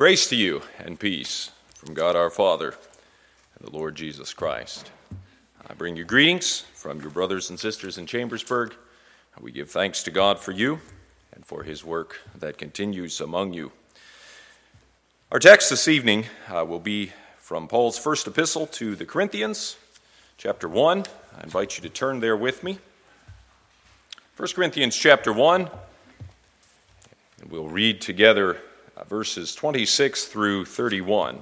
Grace to you and peace from God our Father and the Lord Jesus Christ. I bring you greetings from your brothers and sisters in Chambersburg. We give thanks to God for you and for his work that continues among you. Our text this evening will be from Paul's first epistle to the Corinthians, chapter 1. I invite you to turn there with me. 1 Corinthians chapter 1, and we'll read together verses 26 through 31.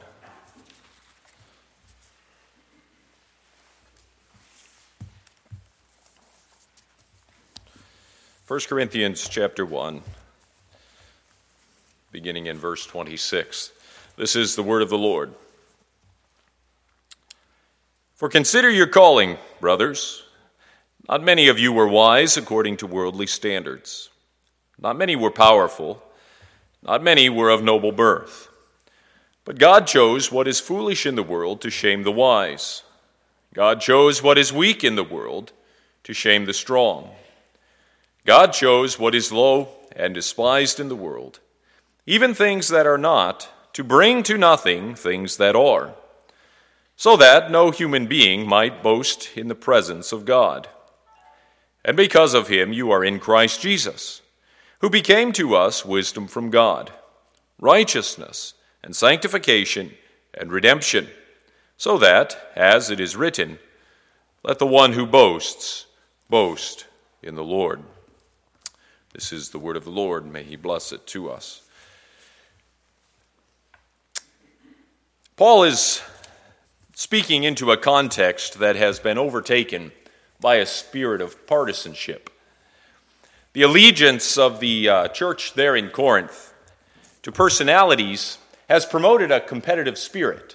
First Corinthians chapter 1, beginning in verse 26. This is the word of the Lord. For consider your calling, brothers. Not many of you were wise according to worldly standards. Not many were powerful. Not many were of noble birth. But God chose what is foolish in the world to shame the wise. God chose what is weak in the world to shame the strong. God chose what is low and despised in the world, even things that are not, to bring to nothing things that are, so that no human being might boast in the presence of God. And because of him you are in Christ Jesus, who became to us wisdom from God, righteousness and sanctification and redemption, so that, as it is written, let the one who boasts, boast in the Lord. This is the word of the Lord. May he bless it to us. Paul is speaking into a context that has been overtaken by a spirit of partisanship. The allegiance of the church there in Corinth to personalities has promoted a competitive spirit.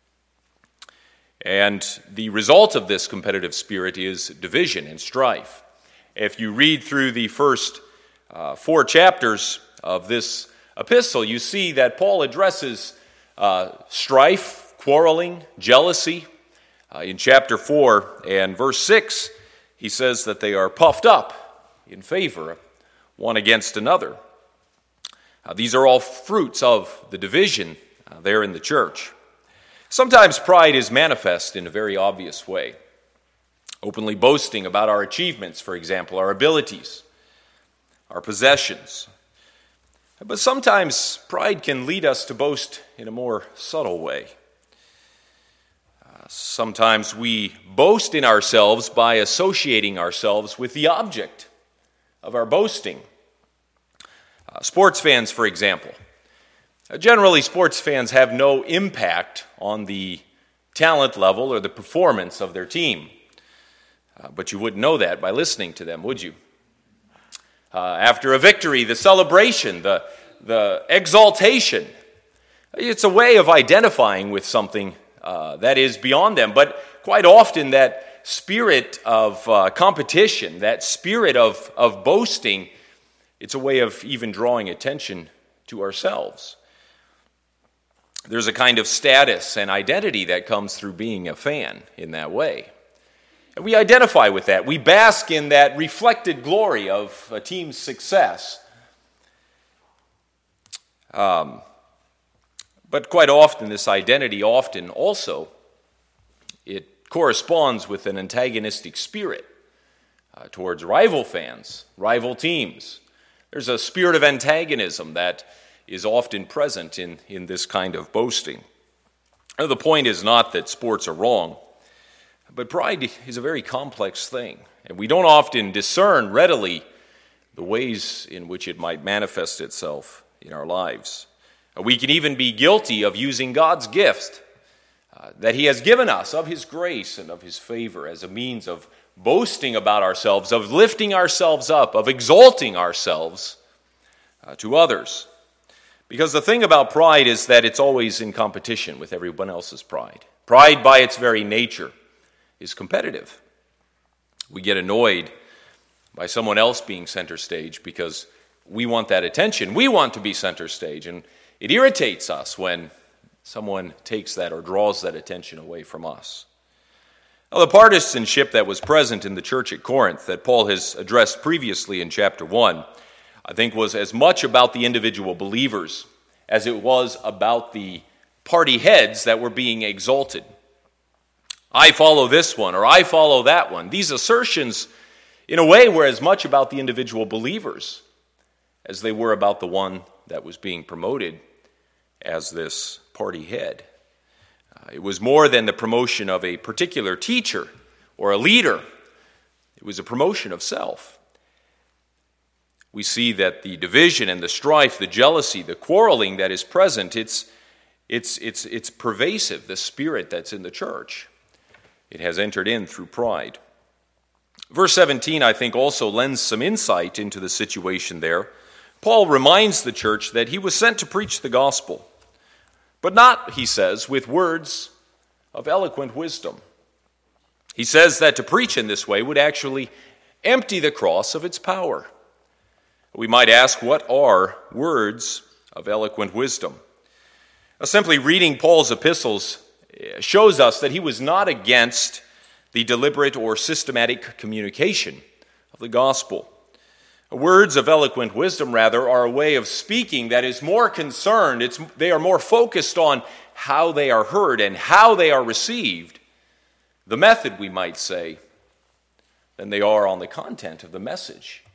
And the result of this competitive spirit is division and strife. If you read through the first 4 chapters of this epistle, you see that Paul addresses strife, quarreling, jealousy. In chapter 4 and verse 6, he says that they are puffed up in favor one against another. These are all fruits of the division there in the church. Sometimes pride is manifest in a very obvious way. Openly boasting about our achievements, for example, our abilities, our possessions. But sometimes pride can lead us to boast in a more subtle way. Sometimes we boast in ourselves by associating ourselves with the object of our boasting. Sports fans, for example. Generally, sports fans have no impact on the talent level or the performance of their team. But you wouldn't know that by listening to them, would you? After a victory, the celebration, the exaltation, it's a way of identifying with something that is beyond them. But quite often that spirit of competition, that spirit of boasting, it's a way of even drawing attention to ourselves. There's a kind of status and identity that comes through being a fan in that way. And we identify with that. We bask in that reflected glory of a team's success. But quite often, this identity also, it corresponds with an antagonistic spirit towards rival fans, rival teams. There's a spirit of antagonism that is often present in this kind of boasting. Now, the point is not that sports are wrong, but pride is a very complex thing, and we don't often discern readily the ways in which it might manifest itself in our lives. We can even be guilty of using God's gift that he has given us, of his grace and of his favor, as a means of boasting about ourselves, of lifting ourselves up, of exalting ourselves to others. Because the thing about pride is that it's always in competition with everyone else's pride. Pride, by its very nature, is competitive. We get annoyed by someone else being center stage because we want that attention. We want to be center stage, and it irritates us when someone takes that or draws that attention away from us. Now, the partisanship that was present in the church at Corinth that Paul has addressed previously in chapter 1, I think was as much about the individual believers as it was about the party heads that were being exalted. I follow this one, or I follow that one. These assertions, in a way, were as much about the individual believers as they were about the one that was being promoted as this party head. It was more than the promotion of a particular teacher or a leader. It was a promotion of self. We see that the division and the strife, the jealousy, the quarreling that is present, it's pervasive, the spirit that's in the church. It has entered in through pride. Verse 17, I think, also lends some insight into the situation there. Paul reminds the church that he was sent to preach the gospel, but not, he says, with words of eloquent wisdom. He says that to preach in this way would actually empty the cross of its power. We might ask, what are words of eloquent wisdom? Simply reading Paul's epistles shows us that he was not against the deliberate or systematic communication of the gospel. Words of eloquent wisdom, rather, are a way of speaking that is more concerned, they are more focused on how they are heard and how they are received, the method, we might say, than they are on the content of the message.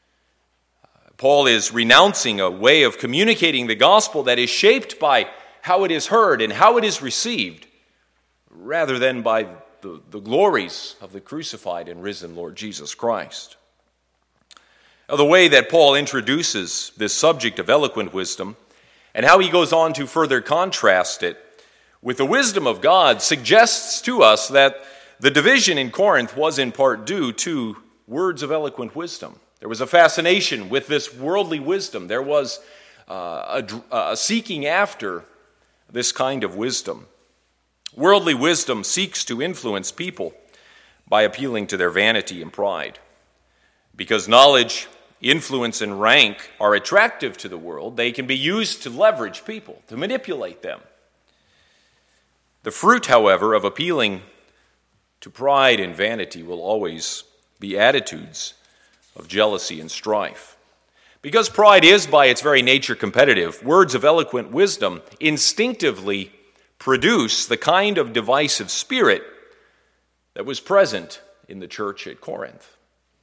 Paul is renouncing a way of communicating the gospel that is shaped by how it is heard and how it is received, rather than by the glories of the crucified and risen Lord Jesus Christ. Now, the way that Paul introduces this subject of eloquent wisdom and how he goes on to further contrast it with the wisdom of God suggests to us that the division in Corinth was in part due to words of eloquent wisdom. There was a fascination with this worldly wisdom. There was a seeking after this kind of wisdom. Worldly wisdom seeks to influence people by appealing to their vanity and pride. Because knowledge, influence, and rank are attractive to the world, they can be used to leverage people, to manipulate them. The fruit, however, of appealing to pride and vanity will always be attitudes of jealousy and strife. Because pride is by its very nature competitive, words of eloquent wisdom instinctively produce the kind of divisive spirit that was present in the church at Corinth.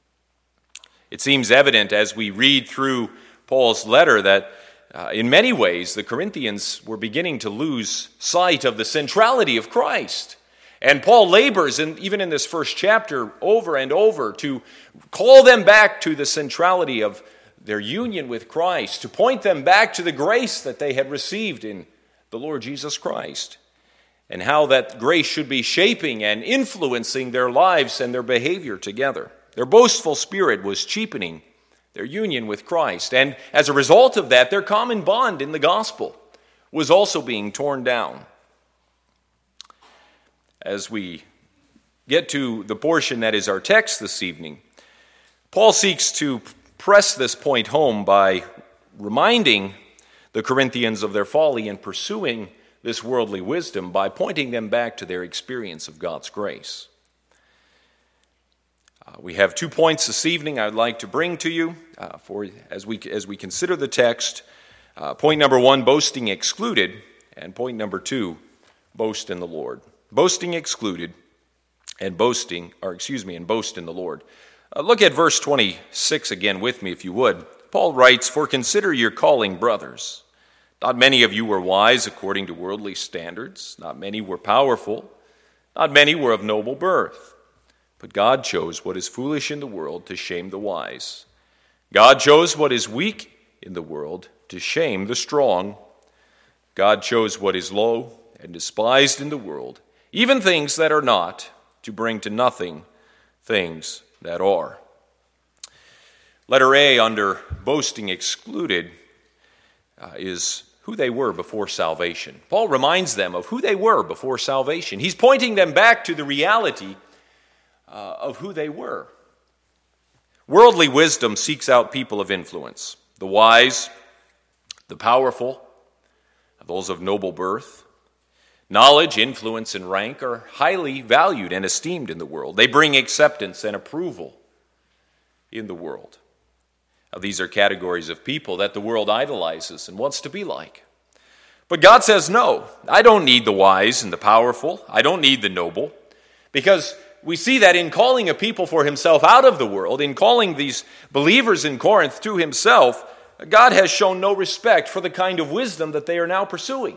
It seems evident as we read through Paul's letter that in many ways the Corinthians were beginning to lose sight of the centrality of Christ. And Paul labors, even in this first chapter, over and over to call them back to the centrality of their union with Christ, to point them back to the grace that they had received in the Lord Jesus Christ, and how that grace should be shaping and influencing their lives and their behavior together. Their boastful spirit was cheapening their union with Christ, and as a result of that, their common bond in the gospel was also being torn down. As we get to the portion that is our text this evening, Paul seeks to press this point home by reminding the Corinthians of their folly in pursuing this worldly wisdom by pointing them back to their experience of God's grace. We have 2 points this evening I'd like to bring to you as we consider the text. Point number 1, boasting excluded, and point number 2, boast in the Lord. Boasting excluded, and boast in the Lord. Look at verse 26 again with me, if you would. Paul writes, "For consider your calling, brothers. Not many of you were wise according to worldly standards. Not many were powerful. Not many were of noble birth. But God chose what is foolish in the world to shame the wise. God chose what is weak in the world to shame the strong. God chose what is low and despised in the world, even things that are not, to bring to nothing things that are." Letter A under boasting excluded is who they were before salvation. Paul reminds them of who they were before salvation. He's pointing them back to the reality of who they were. Worldly wisdom seeks out people of influence, the wise, the powerful, those of noble birth. Knowledge, influence, and rank are highly valued and esteemed in the world. They bring acceptance and approval in the world. These are categories of people that the world idolizes and wants to be like. But God says, no, I don't need the wise and the powerful. I don't need the noble. Because we see that in calling a people for himself out of the world, in calling these believers in Corinth to himself, God has shown no respect for the kind of wisdom that they are now pursuing.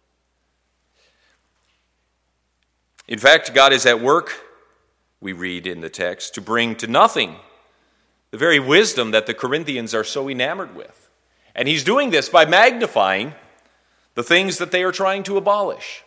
In fact, God is at work, we read in the text, to bring to nothing the very wisdom that the Corinthians are so enamored with. And he's doing this by magnifying the things that they are trying to abolish.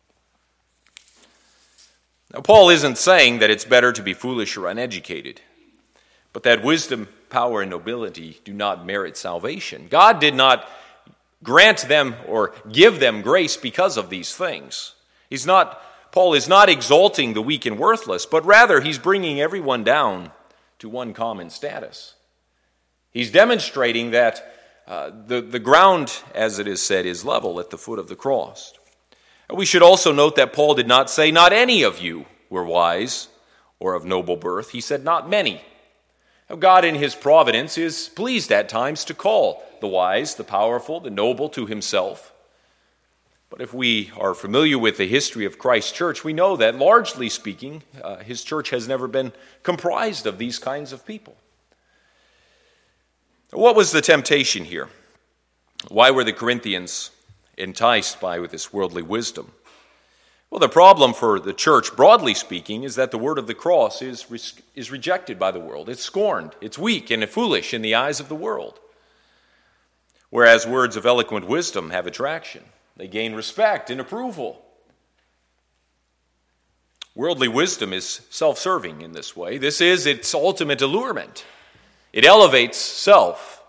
Now, Paul isn't saying that it's better to be foolish or uneducated, but that wisdom, power, and nobility do not merit salvation. God did not grant them or give them grace because of these things. Paul is not exalting the weak and worthless, but rather he's bringing everyone down to one common status. He's demonstrating that the ground, as it is said, is level at the foot of the cross. And we should also note that Paul did not say, not any of you were wise or of noble birth. He said, not many. Now, God in his providence is pleased at times to call the wise, the powerful, the noble to himself. But if we are familiar with the history of Christ's church, we know that, largely speaking, his church has never been comprised of these kinds of people. What was the temptation here? Why were the Corinthians enticed by this worldly wisdom? Well, the problem for the church, broadly speaking, is that the word of the cross is rejected by the world. It's scorned. It's weak and foolish in the eyes of the world. Whereas words of eloquent wisdom have attraction. They gain respect and approval. Worldly wisdom is self-serving in this way. This is its ultimate allurement. It elevates self.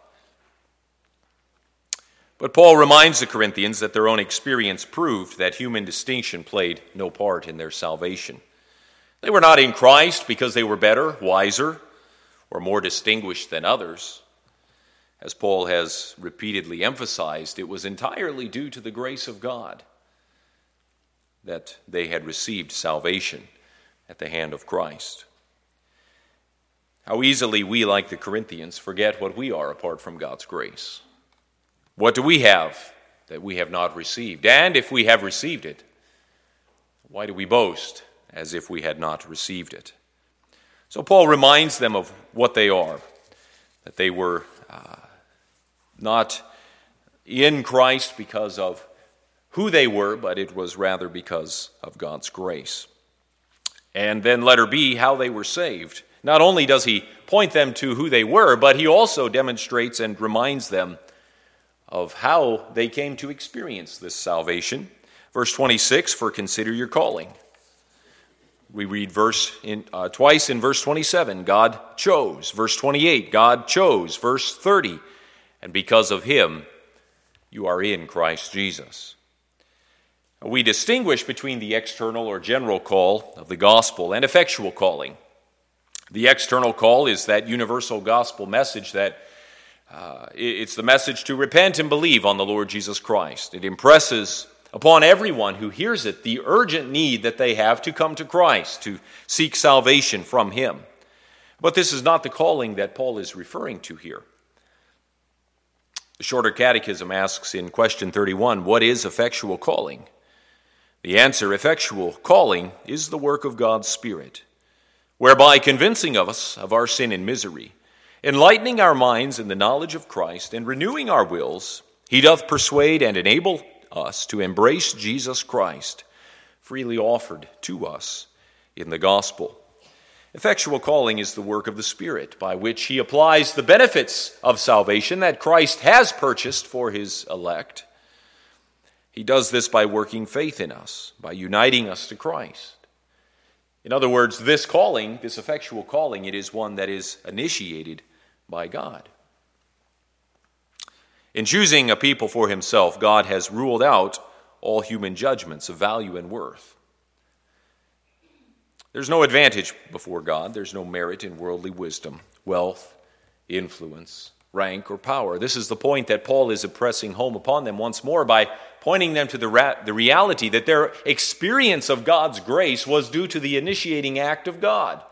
But Paul reminds the Corinthians that their own experience proved that human distinction played no part in their salvation. They were not in Christ because they were better, wiser, or more distinguished than others. As Paul has repeatedly emphasized, it was entirely due to the grace of God that they had received salvation at the hand of Christ. How easily we, like the Corinthians, forget what we are apart from God's grace. What do we have that we have not received? And if we have received it, why do we boast as if we had not received it? So Paul reminds them of what they are, that they were not in Christ because of who they were, but it was rather because of God's grace. And then letter B, how they were saved. Not only does he point them to who they were, but he also demonstrates and reminds them of how they came to experience this salvation. Verse 26, for consider your calling. We read twice in verse 27, God chose. Verse 28, God chose. Verse 30, and because of him, you are in Christ Jesus. We distinguish between the external or general call of the gospel and effectual calling. The external call is that universal gospel message that it's the message to repent and believe on the Lord Jesus Christ. It impresses upon everyone who hears it the urgent need that they have to come to Christ, to seek salvation from him. But this is not the calling that Paul is referring to here. The Shorter Catechism asks in question 31, what is effectual calling? The answer, effectual calling, is the work of God's Spirit, whereby convincing of us of our sin and misery, enlightening our minds in the knowledge of Christ, and renewing our wills, he doth persuade and enable us to embrace Jesus Christ, freely offered to us in the gospel. Effectual calling is the work of the Spirit, by which he applies the benefits of salvation that Christ has purchased for his elect. He does this by working faith in us, by uniting us to Christ. In other words, this calling, this effectual calling, it is one that is initiated by God. In choosing a people for himself, God has ruled out all human judgments of value and worth. There's no advantage before God. There's no merit in worldly wisdom, wealth, influence, rank, or power. This is the point that Paul is impressing home upon them once more by pointing them to the reality that their experience of God's grace was due to the initiating act of God.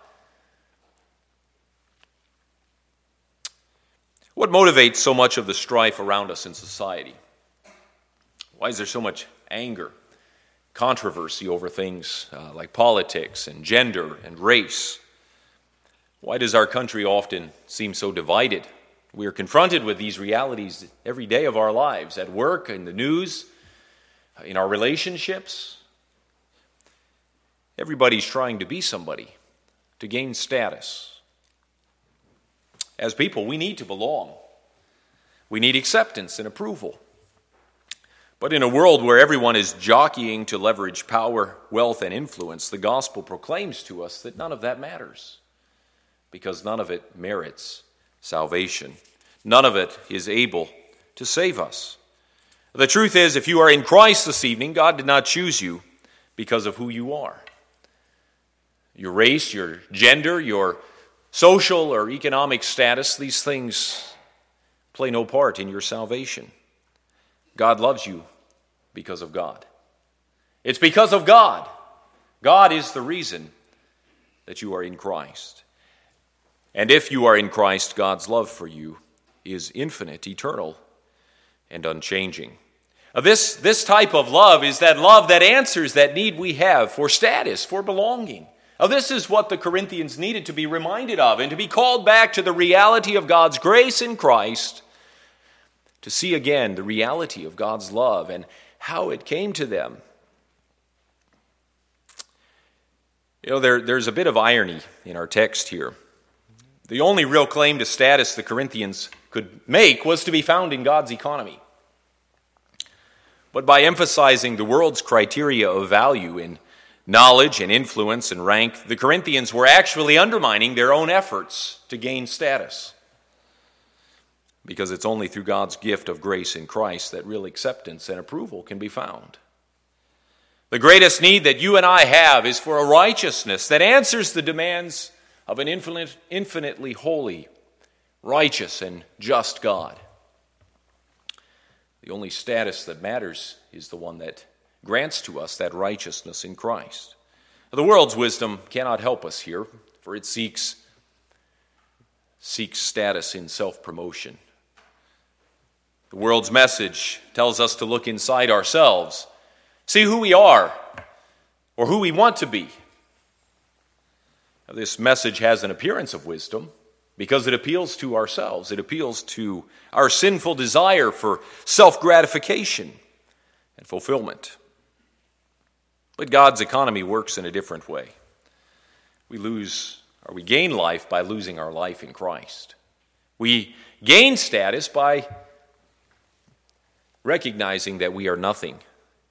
What motivates so much of the strife around us in society? Why is there so much anger, controversy over things like politics and gender and race? Why does our country often seem so divided? We are confronted with these realities every day of our lives, at work, in the news, in our relationships. Everybody's trying to be somebody, to gain status. As people, we need to belong. We need acceptance and approval. But in a world where everyone is jockeying to leverage power, wealth, and influence, the gospel proclaims to us that none of that matters, because none of it merits salvation. None of it is able to save us. The truth is, if you are in Christ this evening, God did not choose you because of who you are. Your race, your gender, your social or economic status, these things play no part in your salvation. God loves you because of God. It's because of God. God is the reason that you are in Christ. And if you are in Christ, God's love for you is infinite, eternal, and unchanging. This type of love is that love that answers that need we have for status, for belonging. This is what the Corinthians needed to be reminded of and to be called back to the reality of God's grace in Christ, to see again the reality of God's love and how it came to them. There's a bit of irony in our text here. The only real claim to status the Corinthians could make was to be found in God's economy. But by emphasizing the world's criteria of value in knowledge and influence and rank, the Corinthians were actually undermining their own efforts to gain status. Because it's only through God's gift of grace in Christ that real acceptance and approval can be found. The greatest need that you and I have is for a righteousness that answers the demands of an infinitely holy, righteous, and just God. The only status that matters is the one that grants to us that righteousness in Christ. The world's wisdom cannot help us here, for it seeks status in self-promotion. The world's message tells us to look inside ourselves, see who we are or who we want to be. Now, this message has an appearance of wisdom because it appeals to ourselves. It appeals to our sinful desire for self-gratification and fulfillment. But God's economy works in a different way. We gain life by losing our life in Christ. We gain status by recognizing that we are nothing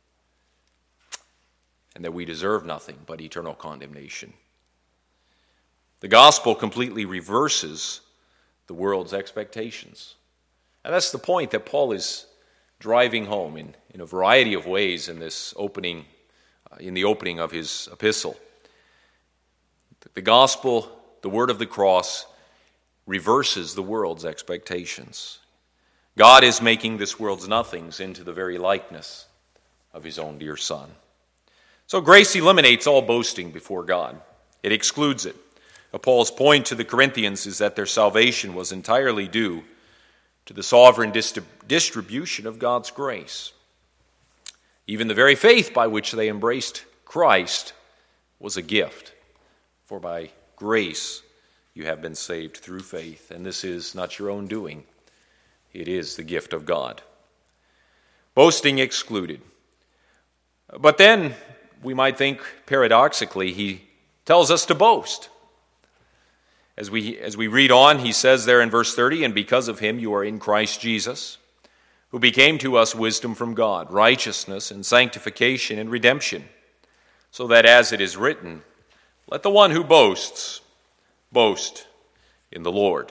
and that we deserve nothing but eternal condemnation. The gospel completely reverses the world's expectations. And that's the point that Paul is driving home in a variety of ways in this opening, in the opening of his epistle. The gospel, the word of the cross, reverses the world's expectations. God is making this world's nothings into the very likeness of his own dear Son. So grace eliminates all boasting before God. It excludes it. Paul's point to the Corinthians is that their salvation was entirely due to the sovereign distribution of God's grace. Even the very faith by which they embraced Christ was a gift. For by grace you have been saved through faith, and this is not your own doing. It is the gift of God. Boasting excluded. But then, we might think paradoxically, he tells us to boast. As we read on, he says there in verse 30, "And because of him you are in Christ Jesus, who became to us wisdom from God, righteousness and sanctification and redemption, so that as it is written, let the one who boasts, boast in the Lord."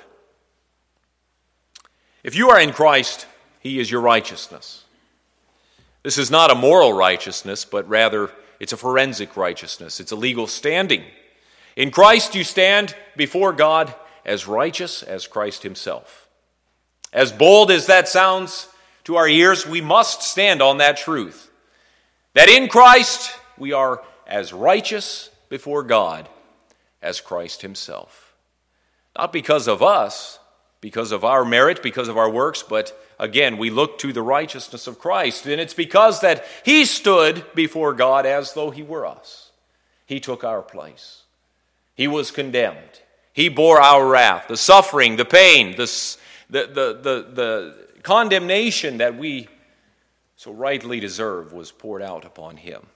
If you are in Christ, he is your righteousness. This is not a moral righteousness, but rather it's a forensic righteousness. It's a legal standing. In Christ you stand before God as righteous as Christ himself. As bold as that sounds to our ears, we must stand on that truth. That in Christ we are as righteous before God as Christ himself. Not because of us, because of our merit, because of our works, but again, we look to the righteousness of Christ, and it's because that he stood before God as though he were us. He took our place. He was condemned. He bore our wrath, the suffering, the pain, the condemnation that we so rightly deserve was poured out upon him.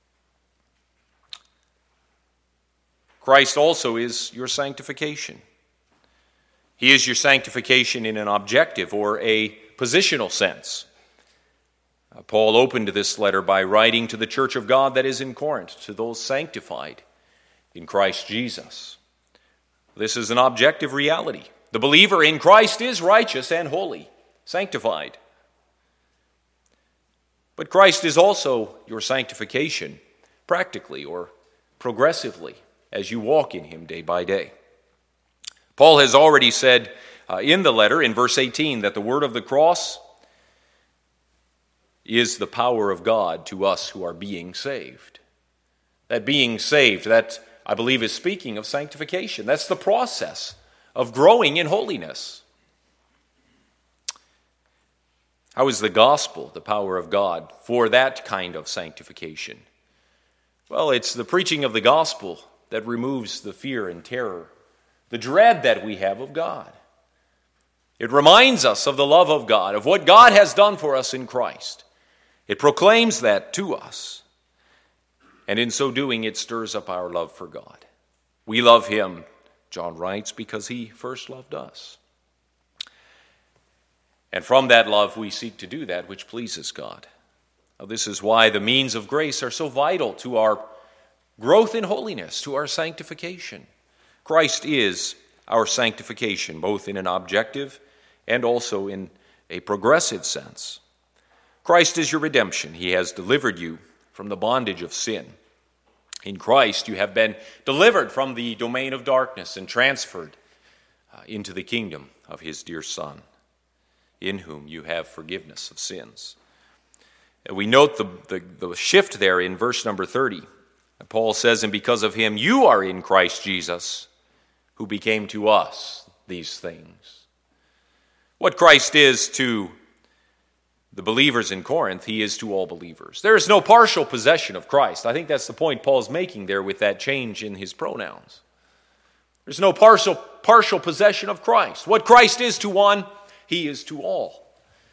Christ also is your sanctification. He is your sanctification in an objective or a positional sense. Paul opened this letter by writing to the church of God that is in Corinth, to those sanctified in Christ Jesus. This is an objective reality. The believer in Christ is righteous and holy, sanctified. But Christ is also your sanctification, practically or progressively, as you walk in him day by day. Paul has already said in the letter, in verse 18, that the word of the cross is the power of God to us who are being saved. That being saved, that I believe is speaking of sanctification. That's the process of growing in holiness. How is the gospel the power of God for that kind of sanctification? Well, it's the preaching of the gospel that removes the fear and terror, the dread that we have of God. It reminds us of the love of God, of what God has done for us in Christ. It proclaims that to us. And in so doing, it stirs up our love for God. We love him, John writes, because he first loved us. And from that love, we seek to do that which pleases God. Now, this is why the means of grace are so vital to our growth in holiness, to our sanctification. Christ is our sanctification, both in an objective and also in a progressive sense. Christ is your redemption. He has delivered you from the bondage of sin. In Christ, you have been delivered from the domain of darkness and transferred into the kingdom of his dear Son, in whom you have forgiveness of sins. We note the shift there in verse number 30. Paul says, and because of him you are in Christ Jesus, who became to us these things. What Christ is to the believers in Corinth, he is to all believers. There is no partial possession of Christ. I think that's the point Paul's making there with that change in his pronouns. There's no partial possession of Christ. What Christ is to one, he is to all.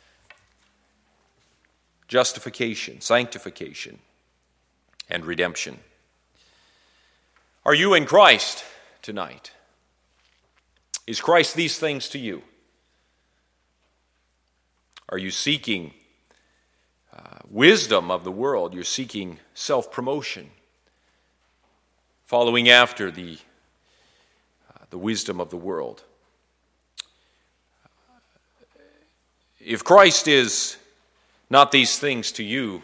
Justification, sanctification, and redemption. Are you in Christ tonight? Is Christ these things to you? Are you seeking wisdom of the world? You're seeking self-promotion, following after the wisdom of the world. If Christ is not these things to you,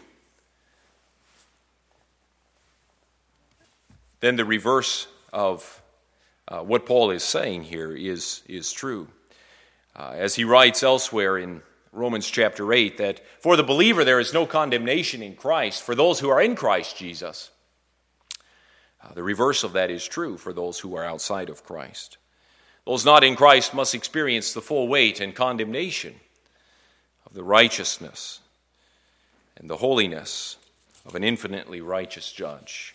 then the reverse of what Paul is saying here is true. As he writes elsewhere in Romans chapter 8, that for the believer there is no condemnation in Christ for those who are in Christ Jesus. The reverse of that is true for those who are outside of Christ. Those not in Christ must experience the full weight and condemnation of the righteousness and the holiness of an infinitely righteous judge.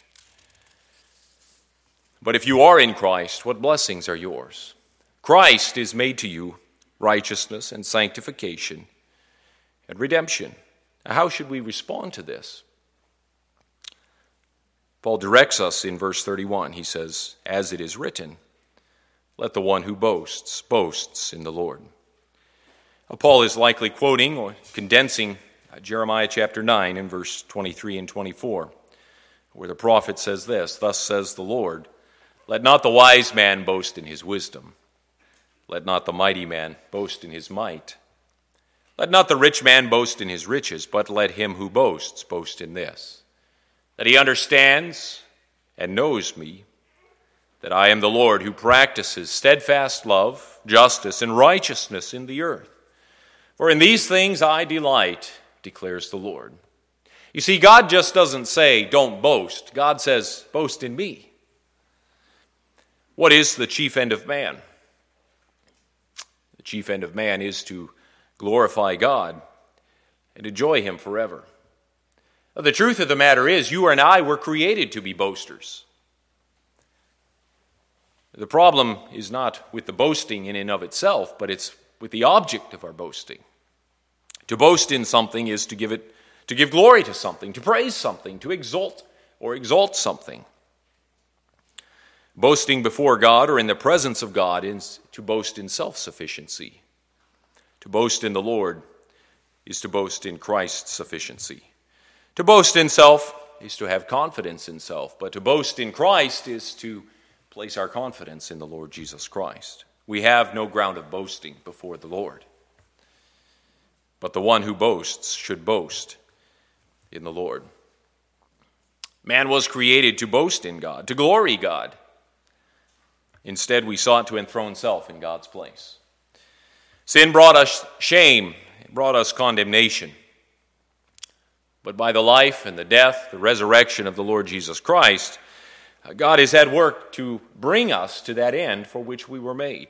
But if you are in Christ, what blessings are yours? Christ is made to you righteousness and sanctification and redemption. Now, how should we respond to this? Paul directs us in verse 31. He says, as it is written, let the one who boasts in the Lord. Now, Paul is likely quoting or condensing Jeremiah chapter 9 in verse 23 and 24, where the prophet says this, thus says the Lord, let not the wise man boast in his wisdom. Let not the mighty man boast in his might. Let not the rich man boast in his riches, but let him who boasts boast in this, that he understands and knows me, that I am the Lord who practices steadfast love, justice, and righteousness in the earth. For in these things I delight, declares the Lord. You see, God just doesn't say, don't boast. God says, boast in me. What is the chief end of man? The chief end of man is to glorify God, and enjoy Him forever. The truth of the matter is, you and I were created to be boasters. The problem is not with the boasting in and of itself, but it's with the object of our boasting. To boast in something is to give glory to something, to praise something, to exalt something. Boasting before God or in the presence of God is to boast in self-sufficiency. To boast in the Lord is to boast in Christ's sufficiency. To boast in self is to have confidence in self, but to boast in Christ is to place our confidence in the Lord Jesus Christ. We have no ground of boasting before the Lord. But the one who boasts should boast in the Lord. Man was created to boast in God, to glory God. Instead, we sought to enthrone self in God's place. Sin brought us shame, it brought us condemnation. But by the life and the death, the resurrection of the Lord Jesus Christ, God is at work to bring us to that end for which we were made.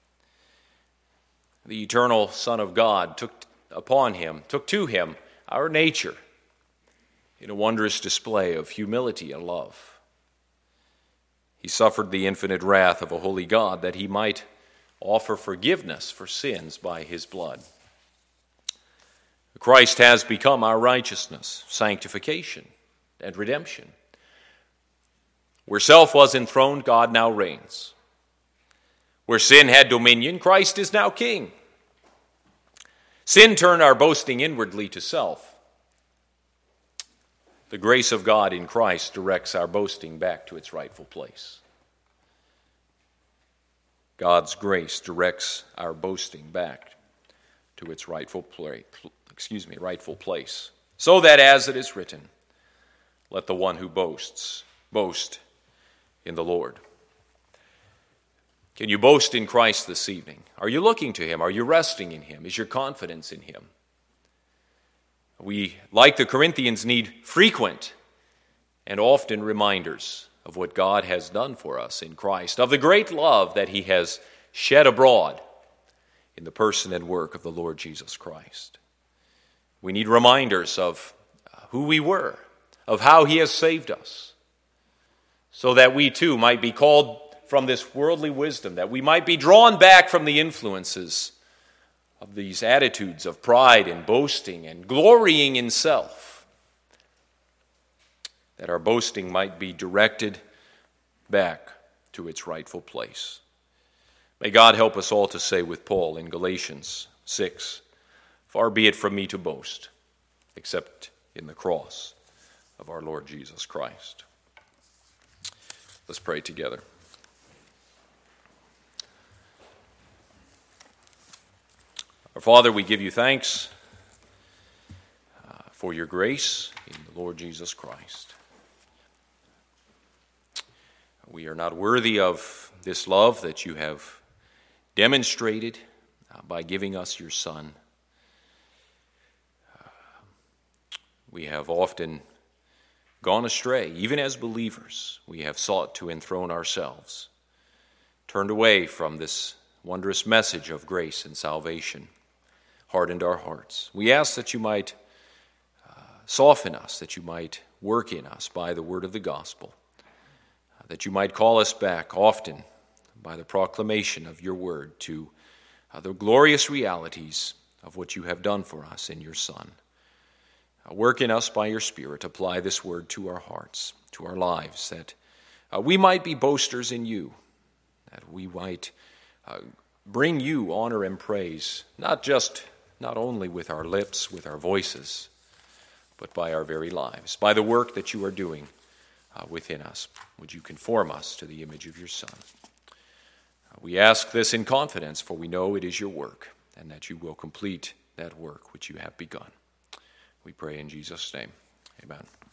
The eternal Son of God took to him our nature in a wondrous display of humility and love. He suffered the infinite wrath of a holy God that he might offer forgiveness for sins by his blood. Christ has become our righteousness, sanctification, and redemption. Where self was enthroned, God now reigns. Where sin had dominion, Christ is now king. Sin turned our boasting inwardly to self. The grace of God in Christ directs our boasting back to its rightful place. God's grace directs our boasting back to its rightful place. So that, as it is written, let the one who boasts boast in the Lord. Can you boast in Christ this evening? Are you looking to him? Are you resting in him? Is your confidence in him? We, like the Corinthians, need frequent and often reminders of what God has done for us in Christ, of the great love that he has shed abroad in the person and work of the Lord Jesus Christ. We need reminders of who we were, of how he has saved us, so that we too might be called from this worldly wisdom, that we might be drawn back from the influences of these attitudes of pride and boasting and glorying in self, that our boasting might be directed back to its rightful place. May God help us all to say with Paul in Galatians 6, far be it from me to boast, except in the cross of our Lord Jesus Christ. Let's pray together. Our Father, we give you thanks for your grace in the Lord Jesus Christ. We are not worthy of this love that you have demonstrated by giving us your Son. We have often gone astray, even as believers. We have sought to enthrone ourselves, turned away from this wondrous message of grace and salvation, hardened our hearts. We ask that you might soften us, that you might work in us by the word of the gospel, that you might call us back often by the proclamation of your word to the glorious realities of what you have done for us in your Son. Work in us by your Spirit. Apply this word to our hearts, to our lives, that we might be boasters in you, that we might bring you honor and praise, not only with our lips, with our voices, but by our very lives, by the work that you are doing within us. Would you conform us to the image of your Son? We ask this in confidence, for we know it is your work, and that you will complete that work which you have begun. We pray in Jesus' name. Amen.